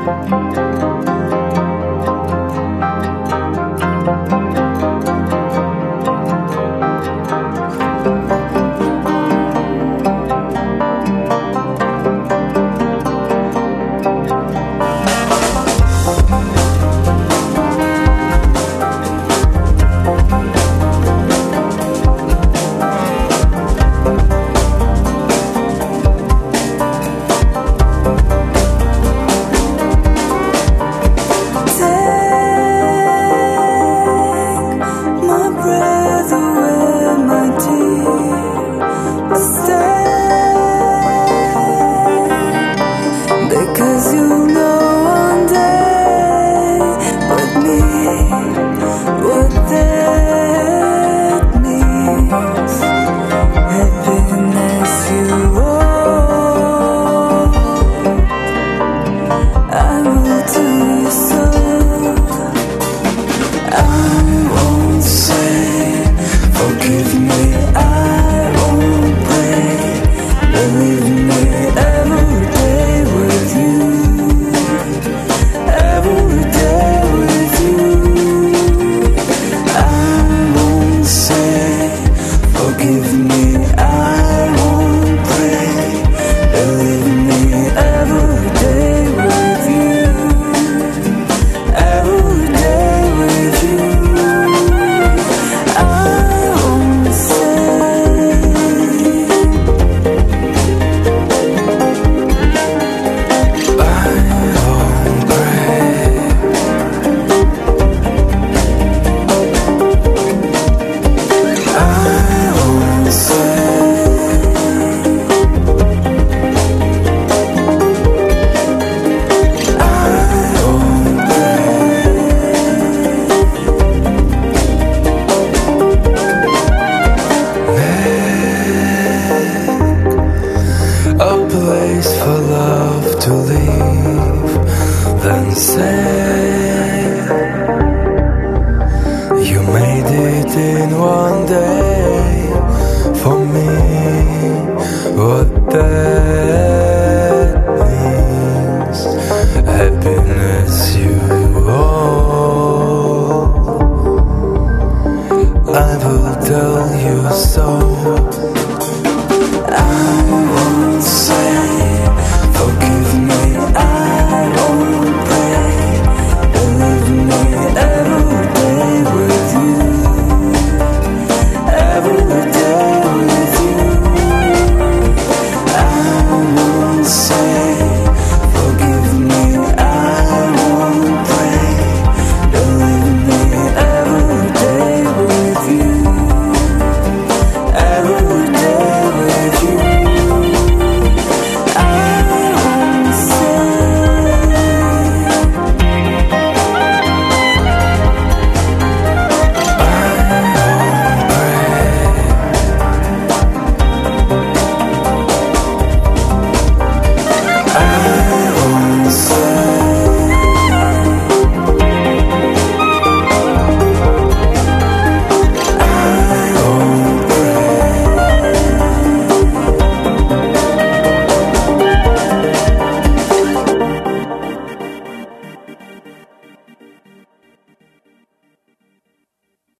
Because you know one day with me what that means. Happiness you owe, I will do so. I won't say forgive me, I won't pray, believe me every day with you, every day with you. I won't say forgive me, I won't pray, believe me every day with you, every day with you. I won't say a place for love to live, then say you made it in one day for me. What that means, happiness you